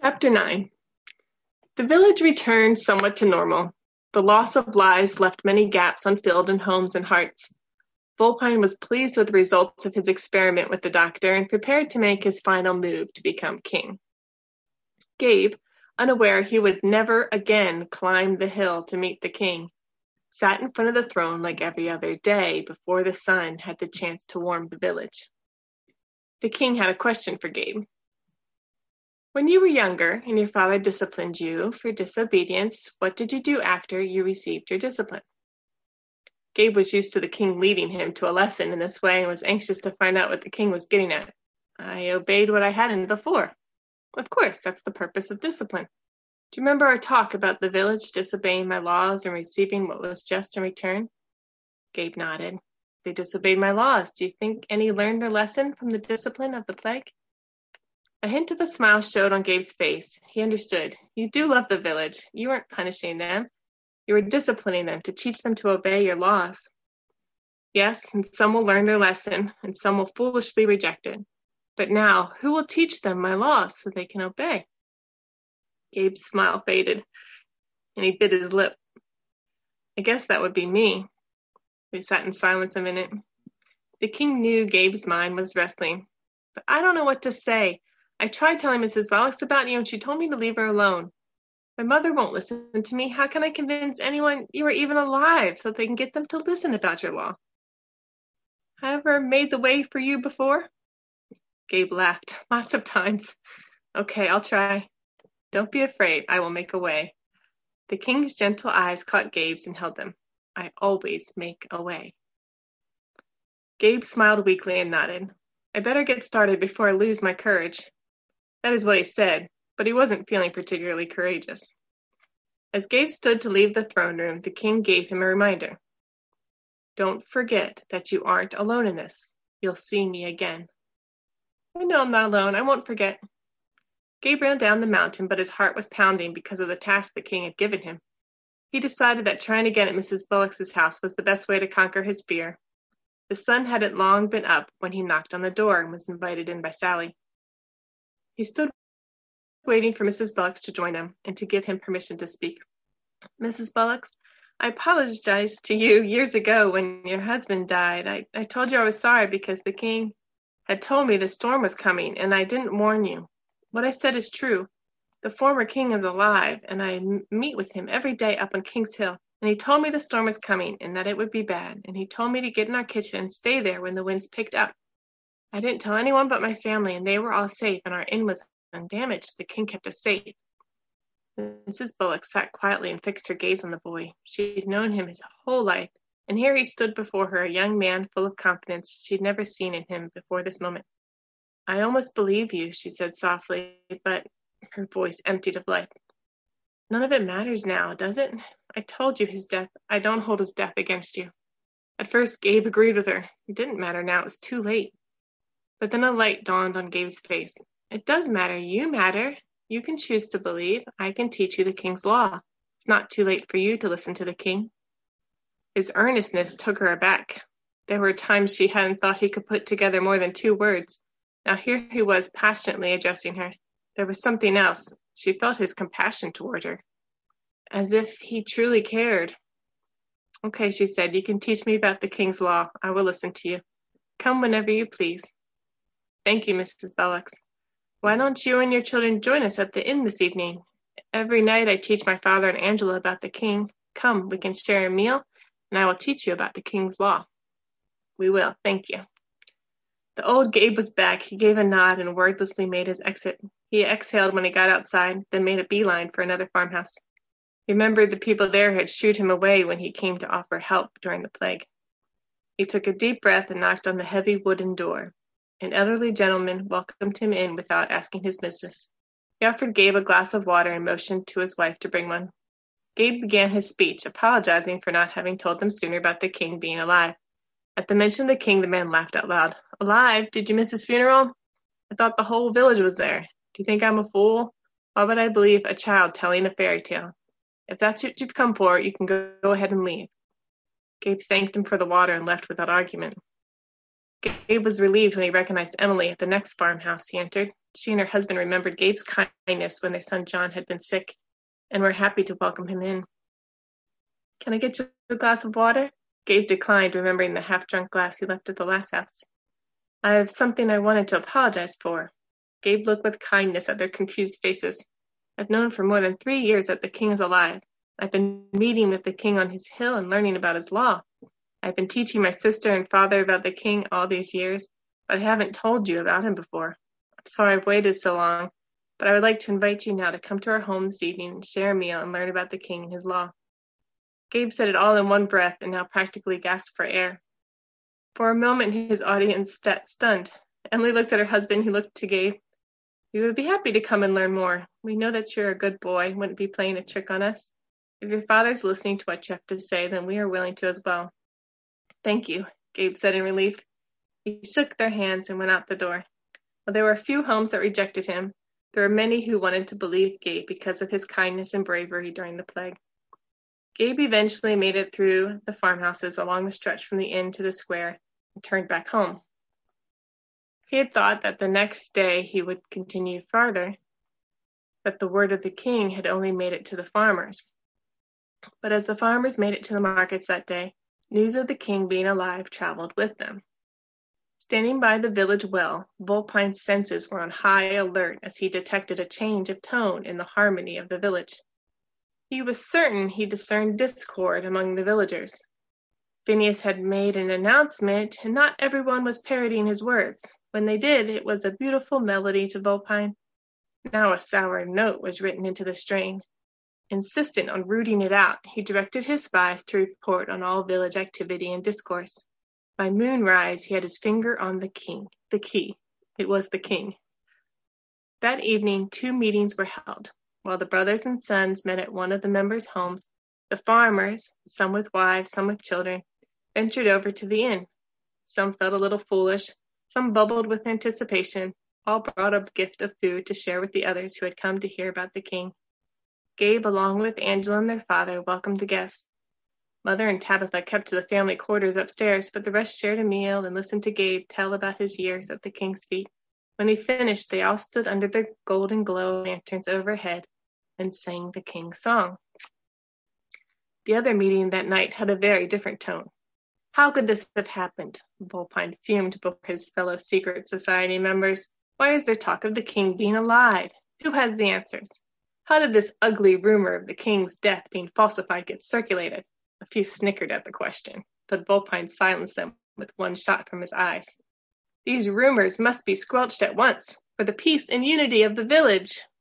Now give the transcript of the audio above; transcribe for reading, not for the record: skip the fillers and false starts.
Chapter 9. The village returned somewhat to normal. The loss of lies left many gaps unfilled in homes and hearts. Volpine was pleased with the results of his experiment with the doctor and prepared to make his final move to become king. Gabe, unaware he would never again climb the hill to meet the king, sat in front of the throne like every other day before the sun had the chance to warm the village. The king had a question for Gabe. When you were younger and your father disciplined you for disobedience, what did you do after you received your discipline? Gabe was used to the king leading him to a lesson in this way and was anxious to find out what the king was getting at. I obeyed what I hadn't before. Of course, that's the purpose of discipline. Do you remember our talk about the village disobeying my laws and receiving what was just in return? Gabe nodded. They disobeyed my laws. Do you think any learned their lesson from the discipline of the plague? A hint of a smile showed on Gabe's face. He understood. You do love the village. You weren't punishing them. You were disciplining them to teach them to obey your laws. Yes, and some will learn their lesson, and some will foolishly reject it. But now, who will teach them my laws so they can obey? Gabe's smile faded, and he bit his lip. I guess that would be me. They sat in silence a minute. The king knew Gabe's mind was wrestling. But I don't know what to say. I tried telling Mrs. Bollocks about you, and she told me to leave her alone. My mother won't listen to me. How can I convince anyone you are even alive so they can get them to listen about your law? I ever made the way for you before? Gabe laughed. Lots of times. Okay, I'll try. Don't be afraid. I will make a way. The king's gentle eyes caught Gabe's and held them. I always make a way. Gabe smiled weakly and nodded. I better get started before I lose my courage. That is what he said, but he wasn't feeling particularly courageous. As Gabe stood to leave the throne room, the king gave him a reminder. Don't forget that you aren't alone in this. You'll see me again. I know I'm not alone. I won't forget. Gabe ran down the mountain, but his heart was pounding because of the task the king had given him. He decided that trying again at Mrs. Bullock's house was the best way to conquer his fear. The sun hadn't long been up when he knocked on the door and was invited in by Sally. He stood waiting for Mrs. Bullock to join him and to give him permission to speak. Mrs. Bullock, I apologized to you years ago when your husband died. I told you I was sorry because the king had told me the storm was coming and I didn't warn you. What I said is true. The former king is alive and I meet with him every day up on King's Hill. And he told me the storm was coming and that it would be bad. And he told me to get in our kitchen and stay there when the winds picked up. I didn't tell anyone but my family, and they were all safe, and our inn was undamaged. The king kept us safe. Mrs. Bullock sat quietly and fixed her gaze on the boy. She'd known him his whole life, and here he stood before her, a young man full of confidence she'd never seen in him before this moment. I almost believe you, she said softly, but her voice emptied of life. None of it matters now, does it? I told you his death. I don't hold his death against you. At first, Gabe agreed with her. It didn't matter now. It was too late. But then a light dawned on Gabe's face. It does matter. You matter. You can choose to believe. I can teach you the king's law. It's not too late for you to listen to the king. His earnestness took her aback. There were times she hadn't thought he could put together more than 2 words. Now here he was passionately addressing her. There was something else. She felt his compassion toward her, as if he truly cared. Okay, she said, you can teach me about the king's law. I will listen to you. Come whenever you please. Thank you, Mrs. Bullock. Why don't you and your children join us at the inn this evening? Every night I teach my father and Angela about the king. Come, we can share a meal, and I will teach you about the king's law. We will, thank you. The old Gabe was back. He gave a nod and wordlessly made his exit. He exhaled when he got outside, then made a beeline for another farmhouse. He remembered the people there had shooed him away when he came to offer help during the plague. He took a deep breath and knocked on the heavy wooden door. An elderly gentleman welcomed him in without asking his business. He offered Gabe a glass of water and motioned to his wife to bring one. Gabe began his speech, apologizing for not having told them sooner about the king being alive. At the mention of the king, the man laughed out loud. Alive? Did you miss his funeral? I thought the whole village was there. Do you think I'm a fool? Why would I believe a child telling a fairy tale? If that's what you've come for, you can go ahead and leave. Gabe thanked him for the water and left without argument. Gabe was relieved when he recognized Emily at the next farmhouse he entered. She and her husband remembered Gabe's kindness when their son John had been sick and were happy to welcome him in. "Can I get you a glass of water?" Gabe declined, remembering the half-drunk glass he left at the last house. "I have something I wanted to apologize for." Gabe looked with kindness at their confused faces. "I've known for more than 3 years that the king is alive. I've been meeting with the king on his hill and learning about his law. I've been teaching my sister and father about the king all these years, but I haven't told you about him before. I'm sorry I've waited so long, but I would like to invite you now to come to our home this evening and share a meal and learn about the king and his law." Gabe said it all in one breath and now practically gasped for air. For a moment his audience sat stunned. Emily looked at her husband, who looked to Gabe. "We would be happy to come and learn more. We know that you're a good boy and wouldn't be playing a trick on us. If your father's listening to what you have to say, then we are willing to as well." "Thank you," Gabe said in relief. He shook their hands and went out the door. While there were a few homes that rejected him, there were many who wanted to believe Gabe because of his kindness and bravery during the plague. Gabe eventually made it through the farmhouses along the stretch from the inn to the square and turned back home. He had thought that the next day he would continue farther, that the word of the king had only made it to the farmers. But as the farmers made it to the markets that day, news of the king being alive traveled with them. Standing by the village well, Volpine's senses were on high alert as he detected a change of tone in the harmony of the village. He was certain he discerned discord among the villagers. Phineas had made an announcement, and not everyone was parroting his words. When they did, it was a beautiful melody to Volpine. Now a sour note was written into the strain. Insistent on rooting it out, he directed his spies to report on all village activity and discourse. By moonrise, he had his finger on the key. It was the king. That evening, 2 meetings were held. While the brothers and sons met at one of the members' homes, the farmers, some with wives, some with children, ventured over to the inn. Some felt a little foolish, some bubbled with anticipation. All brought a gift of food to share with the others who had come to hear about the king. Gabe, along with Angela and their father, welcomed the guests. Mother and Tabitha kept to the family quarters upstairs, but the rest shared a meal and listened to Gabe tell about his years at the king's feet. When he finished, they all stood under the golden glow lanterns overhead and sang the king's song. The other meeting that night had a very different tone. How could this have happened? Volpine fumed before his fellow secret society members. Why is there talk of the king being alive? Who has the answers? How did this ugly rumor of the king's death being falsified get circulated? A few snickered at the question, but Volpine silenced them with one shot from his eyes. These rumors must be squelched at once, for the peace and unity of the village.